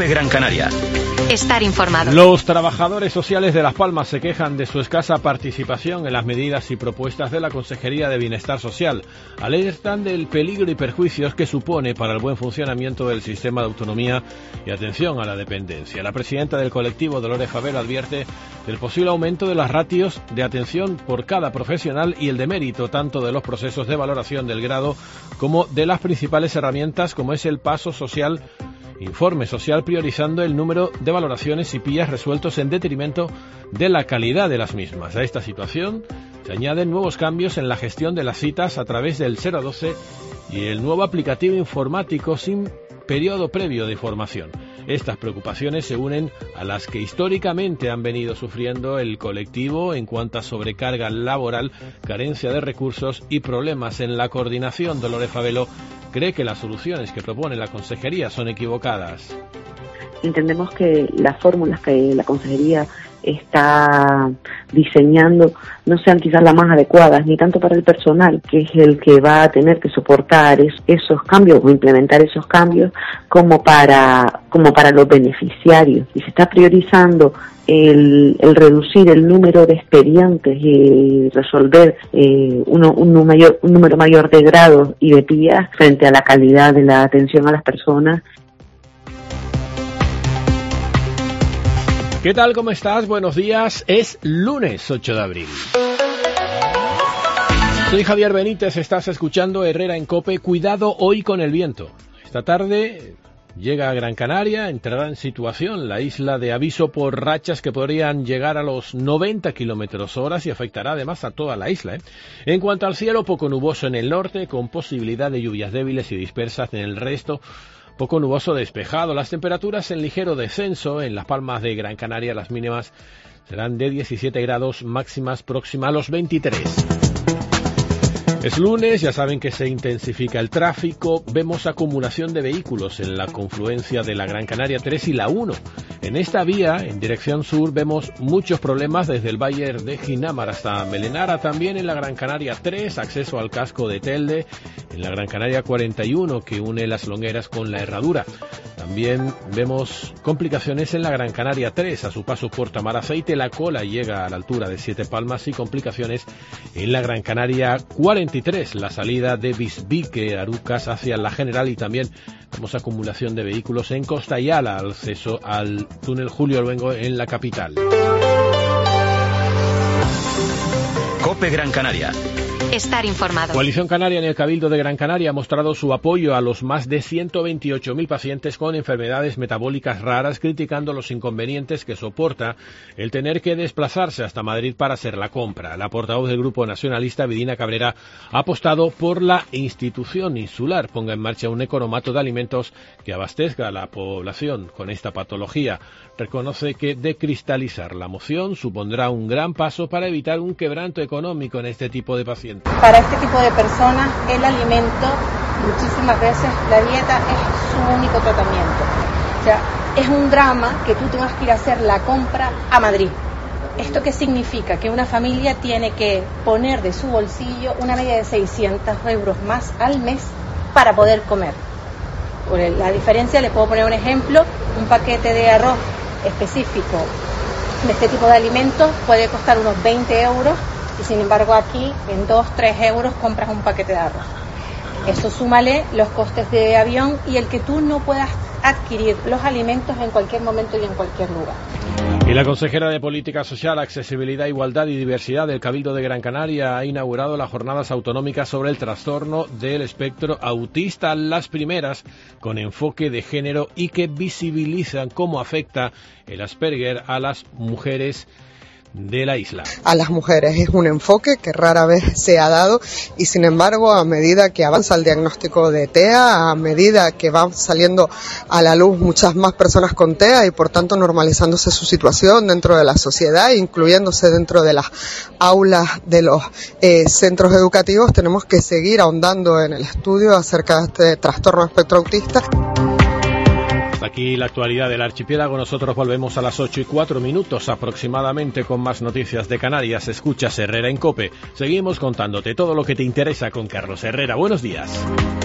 Gran Canaria. Estar informado. Los trabajadores sociales de Las Palmas se quejan de su escasa participación en las medidas y propuestas de la Consejería de Bienestar Social. Alertan del peligro y perjuicios que supone para el buen funcionamiento del sistema de autonomía y atención a la dependencia. La presidenta del colectivo, Dolores Favero, advierte del posible aumento de las ratios de atención por cada profesional y el de mérito, tanto de los procesos de valoración del grado como de las principales herramientas como es el paso social, informe social, priorizando el número de valoraciones y pillas resueltos en detrimento de la calidad de las mismas. A esta situación se añaden nuevos cambios en la gestión de las citas a través del 012 y el nuevo aplicativo informático sin periodo previo de formación. Estas preocupaciones se unen a las que históricamente han venido sufriendo el colectivo en cuanto a sobrecarga laboral, carencia de recursos y problemas en la coordinación. Dolores Favelo cree que las soluciones que propone la Consejería son equivocadas. Entendemos que las fórmulas que la Consejería está diseñando no sean quizás las más adecuadas, ni tanto para el personal, que es el que va a tener que soportar esos cambios o implementar esos cambios, como para los beneficiarios. Y se está priorizando el reducir el número de expedientes y resolver un número mayor de grados y de PIAs frente a la calidad de la atención a las personas. ¿Qué tal? ¿Cómo estás? Buenos días. Es lunes 8 de abril. Soy Javier Benítez, estás escuchando Herrera en COPE. Cuidado hoy con el viento. Esta tarde llega a Gran Canaria, entrará en situación la isla de aviso por rachas que podrían llegar a los 90 km/h y afectará además a toda la isla. En cuanto al cielo, poco nuboso en el norte, con posibilidad de lluvias débiles y dispersas en el resto. Poco nuboso despejado. Las temperaturas en ligero descenso. En Las Palmas de Gran Canaria las mínimas serán de 17 grados, máximas próximas a los 23. Es lunes, ya saben que se intensifica el tráfico. Vemos acumulación de vehículos en la confluencia de la Gran Canaria 3 y la 1. En esta vía, en dirección sur, vemos muchos problemas desde el Valle de Ginamar hasta Melenara. También en la Gran Canaria 3, acceso al casco de Telde. En la Gran Canaria 41, que une las Longueras con la Herradura. También vemos complicaciones en la Gran Canaria 3, a su paso por Tamaraceite. La Cola llega a la altura de Siete Palmas y complicaciones en la Gran Canaria 43, la salida de Bisbique, Arucas hacia la General, y también vemos acumulación de vehículos en Costa y Ala, acceso al túnel Julio Luengo en la capital. COPE Gran Canaria. Estar informado. Coalición Canaria en el Cabildo de Gran Canaria ha mostrado su apoyo a los más de 128.000 pacientes con enfermedades metabólicas raras, criticando los inconvenientes que soporta el tener que desplazarse hasta Madrid para hacer la compra. La portavoz del Grupo Nacionalista, Vidina Cabrera, ha apostado por la institución insular ponga en marcha un economato de alimentos que abastezca a la población con esta patología. Reconoce que decristalizar la moción supondrá un gran paso para evitar un quebranto económico en este tipo de pacientes. Para este tipo de personas, el alimento, muchísimas veces la dieta es su único tratamiento. O sea, es un drama que tú tengas que ir a hacer la compra a Madrid. ¿Esto qué significa? Que una familia tiene que poner de su bolsillo una media de 600 euros más al mes para poder comer. Por la diferencia, le puedo poner un ejemplo, un paquete de arroz específico de este tipo de alimentos puede costar unos 20 euros. Y sin embargo aquí en 2-3 euros compras un paquete de arroz. Eso súmale los costes de avión y el que tú no puedas adquirir los alimentos en cualquier momento y en cualquier lugar. Y la consejera de Política Social, Accesibilidad, Igualdad y Diversidad del Cabildo de Gran Canaria ha inaugurado las jornadas autonómicas sobre el trastorno del espectro autista, las primeras con enfoque de género y que visibilizan cómo afecta el Asperger a las mujeres de la isla. A las mujeres es un enfoque que rara vez se ha dado y sin embargo a medida que avanza el diagnóstico de TEA, a medida que van saliendo a la luz muchas más personas con TEA y por tanto normalizándose su situación dentro de la sociedad, incluyéndose dentro de las aulas de los centros educativos, tenemos que seguir ahondando en el estudio acerca de este trastorno espectro autista. Hasta aquí la actualidad del archipiélago. Nosotros volvemos a las 8:04 aproximadamente con más noticias de Canarias. Escuchas Herrera en COPE. Seguimos contándote todo lo que te interesa con Carlos Herrera. Buenos días.